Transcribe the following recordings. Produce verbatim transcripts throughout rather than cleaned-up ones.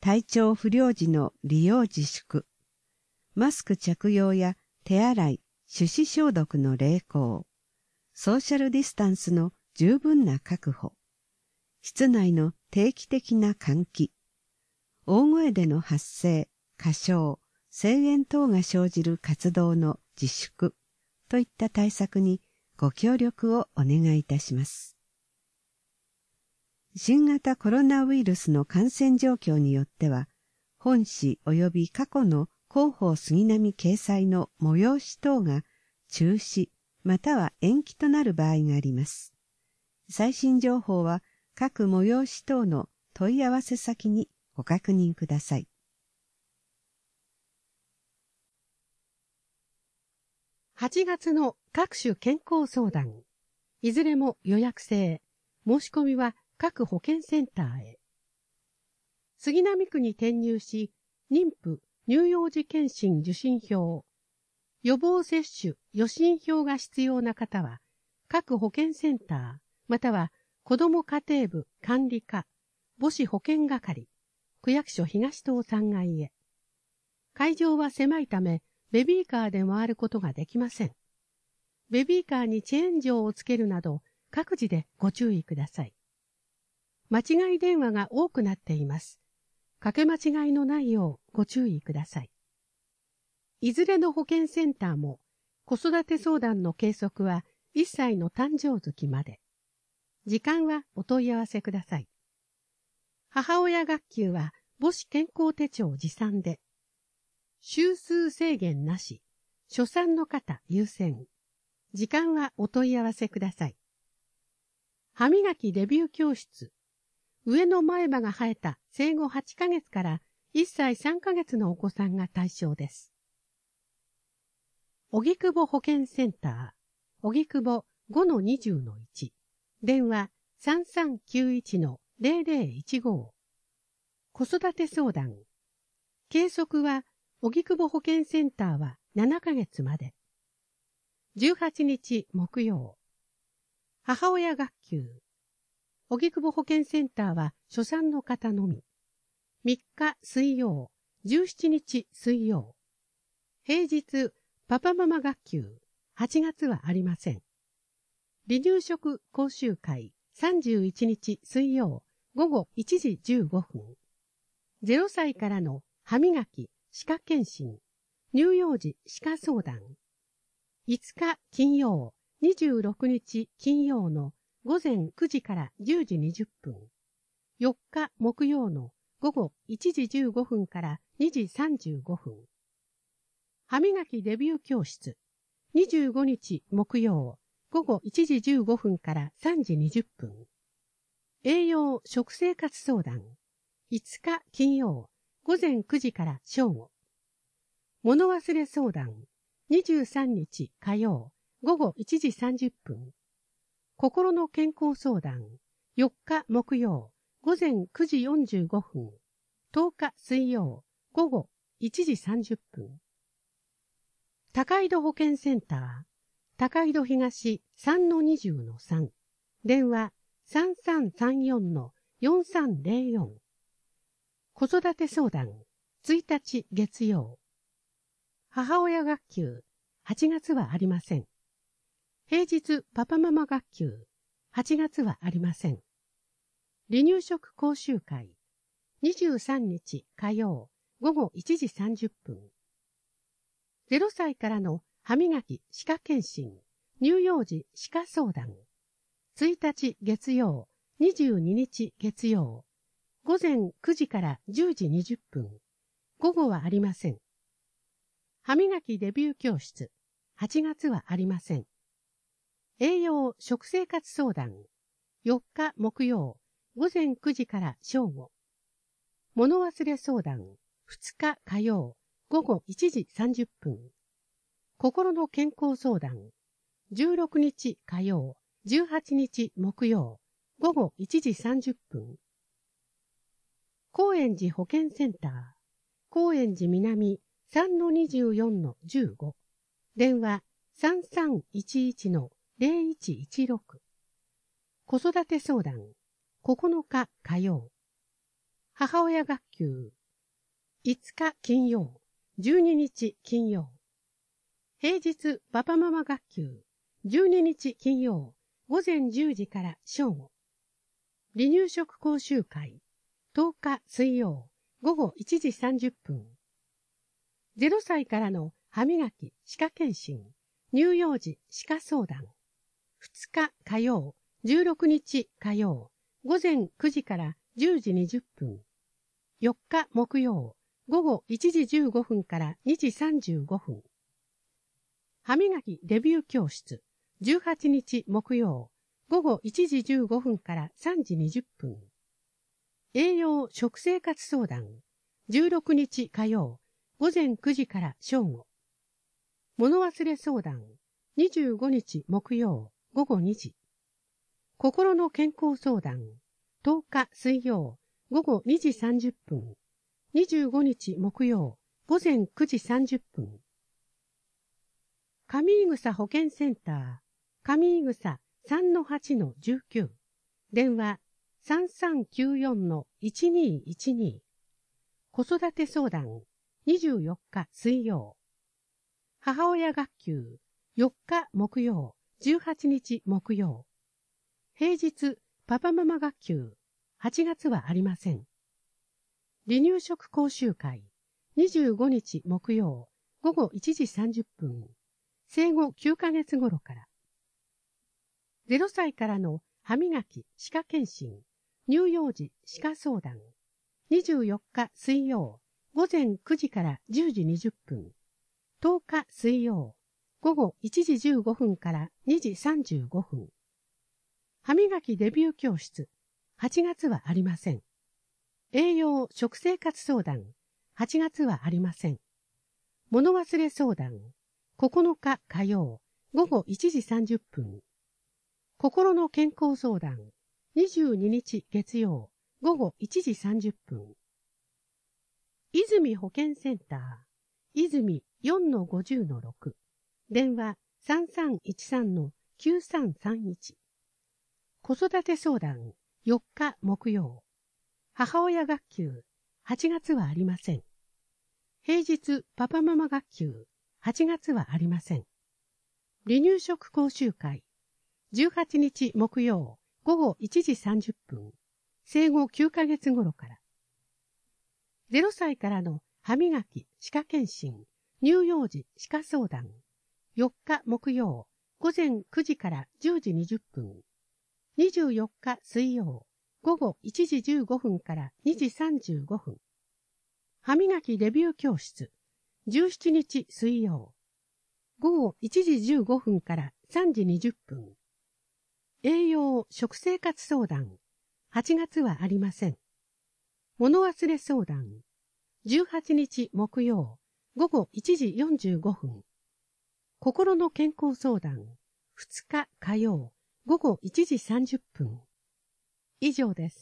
体調不良時の利用自粛、マスク着用や手洗い、手指消毒の励行、ソーシャルディスタンスの十分な確保、室内の定期的な換気、大声での発声、歌唱、声援等が生じる活動の自粛といった対策にご協力をお願いいたします。新型コロナウイルスの感染状況によっては、本誌及び過去の広報杉並掲載の催し等が中止または延期となる場合があります。最新情報は各催し等の問い合わせ先にご確認ください。 はちがつの各種健康相談、いずれも予約制、申し込みは各保健センターへ。杉並区に転入し、妊婦、乳幼児健診受診票、予防接種、予診票が必要な方は、各保健センター、または子ども家庭部管理課、母子保健係、区役所東棟さんがいへ。会場は狭いため、ベビーカーで回ることができません。ベビーカーにチェーン錠をつけるなど、各自でご注意ください。間違い電話が多くなっています。かけ間違いのないようご注意ください。いずれの保健センターも子育て相談の計測はいっさいの誕生月まで。時間はお問い合わせください。母親学級は母子健康手帳持参で。週数制限なし、初産の方優先。時間はお問い合わせください。歯磨きデビュー教室。上の前歯が生えた生後はちかげつからいっさいさんかげつのお子さんが対象です。荻窪保健センター、荻窪 ごのにじゅうのいち、電話 さんさんきゅういちのゼロゼロいちご。子育て相談。計測は荻窪保健センターはななかげつまで。じゅうはちにち木曜。母親学級。荻窪保健センターは初産の方のみ。みっか水曜、じゅうしちにち水曜。平日、パパママ学級、はちがつはありません。離乳食講習会、さんじゅういちにち水曜、ごごいちじじゅうごふん。ゼロさいからの歯磨き、歯科検診、乳幼児歯科相談。いつか金曜、にじゅうろくにち金曜のごぜんくじからじゅうじにじゅっぷん。よっか木曜のごごいちじじゅうごふんからにじさんじゅうごふん。歯磨きデビュー教室。にじゅうごにち木曜、ごごいちじじゅうごふんからさんじにじゅっぷん。栄養食生活相談。いつか金曜、ごぜんくじから正午。物忘れ相談。にじゅうさんにち火曜、ごごいちじさんじゅっぷん。心の健康相談。よっか木曜、ごぜんくじよんじゅうごふん。とおか水曜、ごごいちじさんじゅっぷん。高井戸保健センター。高井戸東 さんのにじゅうのさん。電話 さんさんさんよんのよんさんゼロよん。子育て相談。ついたち月曜。母親学級。はちがつはありません。平日パパママ学級。はちがつはありません。離乳食講習会。にじゅうさんにち火曜、ごごいちじさんじゅっぷん。ゼロさいからの歯磨き歯科検診、乳幼児歯科相談。ついたち月曜、にじゅうににち月曜。ごぜんくじからじゅうじにじゅっぷん。午後はありません。歯磨きデビュー教室。はちがつはありません。栄養食生活相談。よっか木曜、ごぜんくじから正午。物忘れ相談。ふつか火曜、ごごいちじさんじゅっぷん。心の健康相談。じゅうろくにち火曜、じゅうはちにち木曜、ごごいちじさんじゅっぷん。高円寺保健センター。高円寺南 さんのにじゅうよんのじゅうご。電話 さんさんいちいちのゼロいちいちろく。子育て相談。ここのか火曜。 母親学級。いつか金曜、じゅうににち金曜。平日パパママ学級。じゅうににち金曜、午前じゅうじから正午。離乳食講習会。とおか水曜、午後いちじさんじゅっぷん。ゼロさいからの歯磨き、歯科検診、乳幼児歯科相談。ふつか火曜、じゅうろくにち火曜、午前くじからじゅうじにじゅっぷん。よっか木曜、午後いちじじゅうごふんからにじさんじゅうごふん。歯磨きデビュー教室、じゅうはちにち木曜、午後いちじじゅうごふんからさんじにじゅっぷん。栄養食生活相談、じゅうろくにち火曜、午前くじから正午。物忘れ相談、にじゅうごにち木曜、午後にじ。心の健康相談、とおか水曜、午後にじさんじゅっぷん。にじゅうごにち木曜、午前くじさんじゅっぷん。上井草保健センター、上井草 さんのはちのじゅうきゅう。電話さんさんきゅうよんのいちにいちに。子育て相談、にじゅうよっか水曜。母親学級、よっか木曜、じゅうはちにち木曜。平日パパママ学級、はちがつはありません。離乳食講習会、にじゅうごにち木曜、午後いちじさんじゅっぷん。生後きゅうかげつ頃から。ゼロさいからの歯磨き、歯科検診、乳幼児歯科相談。にじゅうよっか水曜、午前くじからじゅうじにじゅっぷん。とおか水曜、午後いちじじゅうごふんからにじさんじゅうごふん。歯磨きデビュー教室、はちがつはありません。栄養食生活相談、はちがつはありません。物忘れ相談、ここのか火曜、午後いちじさんじゅっぷん。心の健康相談、にじゅうににち月曜、午後いちじさんじゅっぷん。泉保健センター、泉 よんのごじゅうのろく。電話さんさんいちさんのきゅうさんさんいち。子育て相談、よっか木曜。母親学級、はちがつはありません。平日パパママ学級、はちがつはありません。離乳食講習会、じゅうはちにち木曜、午後いちじさんじゅっぷん。生後きゅうかげつ頃から。ゼロさいからの歯磨き、歯科検診、乳幼児歯科相談。よっか木曜、午前くじからじゅうじにじゅっぷん。にじゅうよっか水曜、午後いちじじゅうごふんからにじさんじゅうごふん。歯磨きデビュー教室、じゅうしちにち水曜。午後いちじじゅうごふんからさんじにじゅっぷん。栄養食生活相談、はちがつはありません。物忘れ相談、じゅうはちにち木曜、午後いちじよんじゅうごふん。心の健康相談、ふつか火曜、午後いちじさんじゅっぷん。以上です。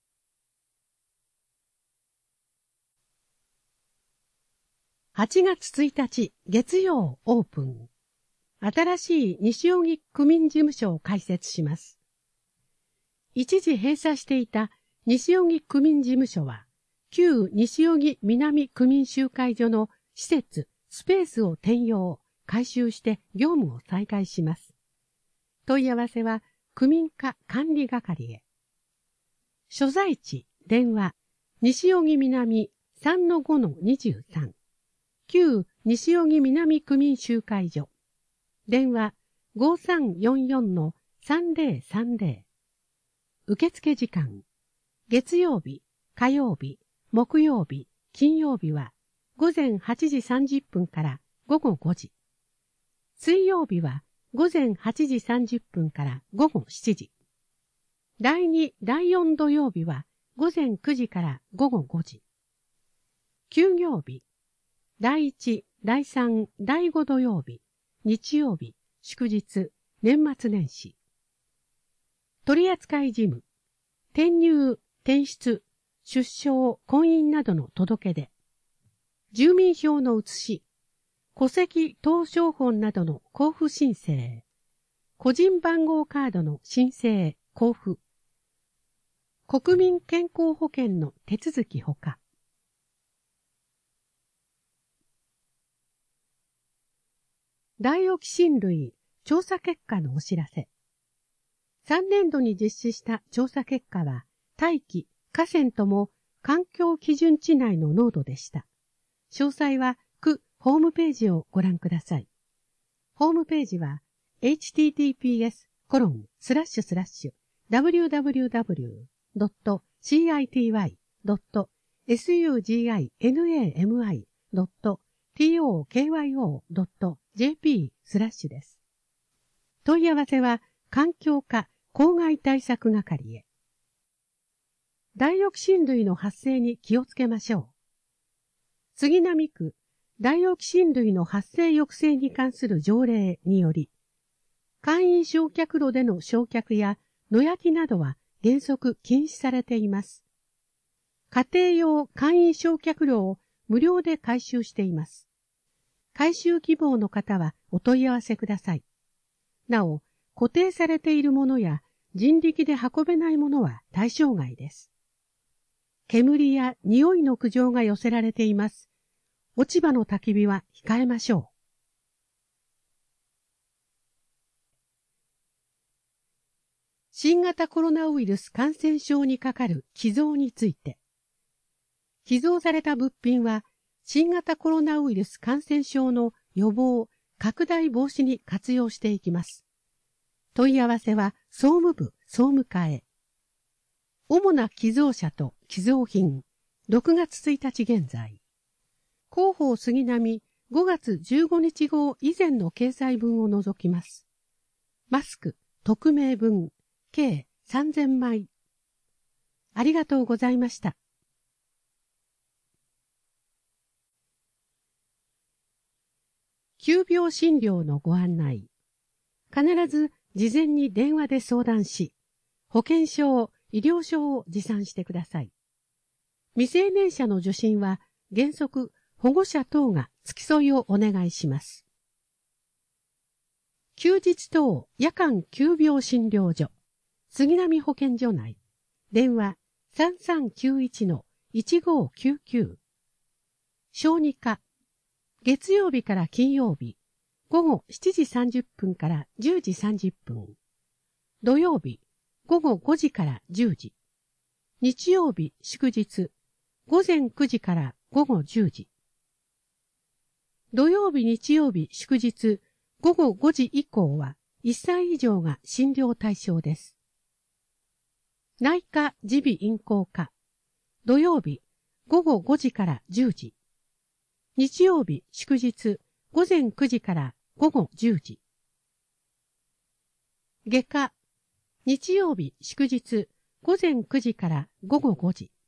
はちがつついたち月曜オープン。新しい西荻区民事務所を開設します。一時閉鎖していた西荻区民事務所は、旧西荻南区民集会所の施設、スペースを転用、改修して業務を再開します。問い合わせは区民課管理係へ。所在地、電話、西荻南 さんのごのにじゅうさん。旧西荻南区民集会所。電話ごさんよんよんのさんぜろさんぜろ。受付時間。月曜日、火曜日、木曜日、金曜日はごぜんはちじさんじゅっぷんからごごごじ。水曜日はごぜんはちじさんじゅっぷんからごごしちじ。だいに、だいよん土曜日はごぜんくじからごごごじ。休業日。だいいち、だいさん、だいご土曜日。日曜日、祝日、年末年始。取扱事務、転入、転出、出生、婚姻などの届け出。住民票の写し、戸籍謄商本などの交付申請。個人番号カードの申請、交付。 国民健康保険の手続きほか。ダイオキシン類調査結果のお知らせ。さんねんどに実施した調査結果は、大気、河川とも環境基準値内の濃度でした。詳細は区ホームページをご覧ください。ホームページは エイチティーティーピーエスコロンスラッシュスラッシュダブリューダブリューダブリュードットシーアイティーワイドットエスユージーアイエヌエーエムアイドットティーオーケーワイオードットジェーピースラッシュです。問い合わせは環境課公害対策係へ。ダイオキシン類の発生に気をつけましょう。杉並区ダイオキシン類の発生抑制に関する条例により、簡易焼却炉での焼却や野焼きなどは原則禁止されています。家庭用簡易焼却炉を無料で回収しています。回収希望の方はお問い合わせください。なお、固定されているものや人力で運べないものは対象外です。煙や匂いの苦情が寄せられています。落ち葉の焚き火は控えましょう。新型コロナウイルス感染症にかかる寄贈について。寄贈された物品は、新型コロナウイルス感染症の予防、拡大防止に活用していきます。問い合わせは総務部総務課へ。主な寄贈者と寄贈品、ろくがつついたち現在。広報杉並ごがつじゅうごにち号以前の掲載分を除きます。マスク、匿名分、計さんぜんまい。ありがとうございました。急病診療のご案内。必ず事前に電話で相談し、保険証、医療証を持参してください。未成年者の受診は原則保護者等が付き添いをお願いします。休日等夜間急病診療所、杉並保健所内、電話 さんさんきゅういちのいちごきゅうきゅう。小児科、月曜日から金曜日、午後しちじさんじゅっぷんからじゅうじさんじゅっぷん。土曜日、午後ごじからじゅうじ。日曜日、祝日、午前くじから午後じゅうじ。土曜日、日曜日、祝日、午後ごじ以降はいっさい以上が診療対象です。内科耳鼻咽喉科、土曜日、午後ごじからじゅうじ。日曜日、祝日、午前くじから午後じゅうじ。外科、日曜日、祝日、午前くじから午後ごじ。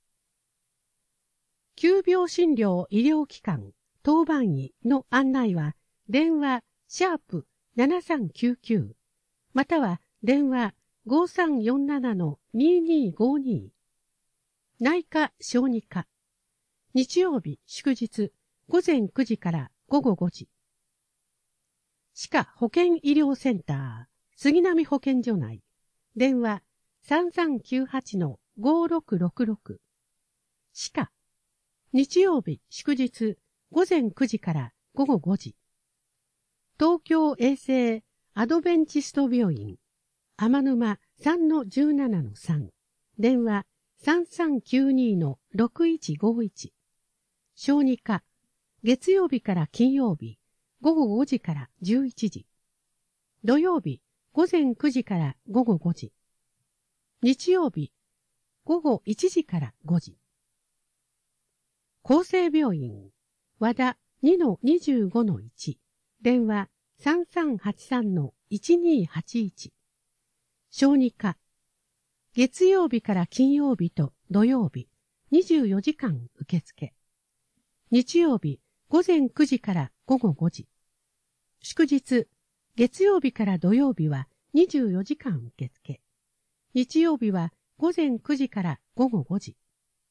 急病診療医療機関、当番医の案内は、電話、シャープななさんきゅうきゅう、または電話ごさんよんななのににごに。内科小児科、日曜日、祝日、午前くじから午後ごじ。歯科保健医療センター、杉並保健所内、電話さんさんきゅうはちのごろくろくろく。歯科、日曜日、祝日、午前くじから午後ごじ。東京衛生アドベンチスト病院、天沼 さんのじゅうななのさん、電話さんさんきゅうにのろくいちごいち。小児科、月曜日から金曜日、午後ごじからじゅういちじ。土曜日、午前くじから午後ごじ。日曜日、午後いちじからごじ。厚生病院、和田 にのにじゅうごのいち、電話さんさんはちさんのいちにはちいち。小児科、月曜日から金曜日と土曜日、にじゅうよじかん受付。日曜日、午前くじから午後ごじ。祝日、月曜日から土曜日はにじゅうよじかん受付。日曜日は午前くじから午後ごじ。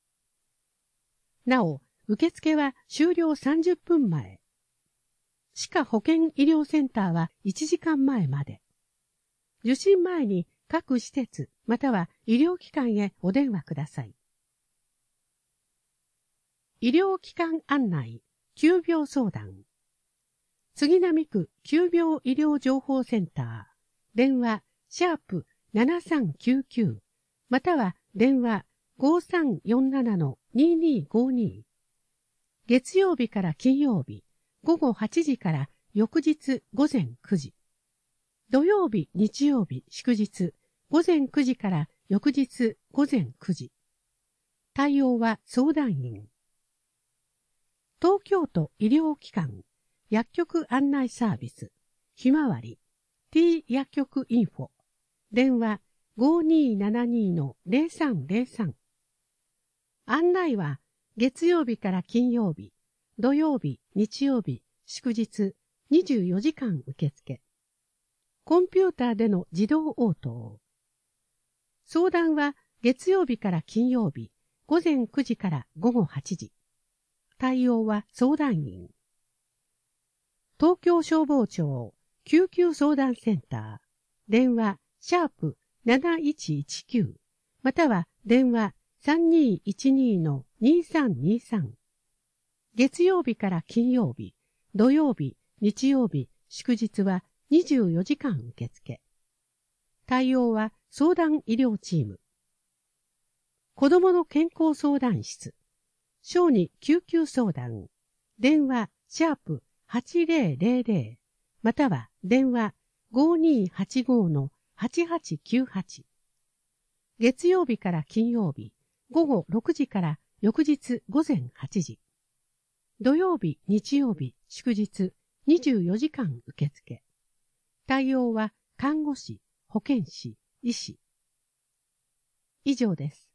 なお、受付は終了さんじゅっぷんまえ。歯科保健医療センターはいちじかんまえまで。受診前に各施設または医療機関へお電話ください。医療機関案内、急病相談。杉並区急病医療情報センター、電話、シャープななさんきゅうきゅう、または電話ごさんよんななのににごに。月曜日から金曜日、午後はちじから翌日午前くじ。土曜日、日曜日、祝日、午前くじから翌日午前くじ。対応は相談員。東京都医療機関、薬局案内サービス、ひまわり、T 薬局インフォ、電話ごにーななにのぜろさんぜろさん。案内は月曜日から金曜日、土曜日、日曜日、祝日、にじゅうよじかん受付。コンピューターでの自動応答。相談は月曜日から金曜日、午前くじから午後はちじ。対応は相談員。東京消防庁救急相談センター、電話シャープなないちいちきゅう、または電話さんにいちにのにさんにさん。月曜日から金曜日、土曜日、日曜日、祝日はにじゅうよじかん受付。対応は相談医療チーム。子どもの健康相談室。小児救急相談。電話シャープはちぜろぜろぜろ、または電話ごにはちごのはちはちきゅうはち。月曜日から金曜日、午後ろくじから翌日午前はちじ。土曜日、日曜日、祝日、にじゅうよじかん受付。対応は看護師、保健師、医師。以上です。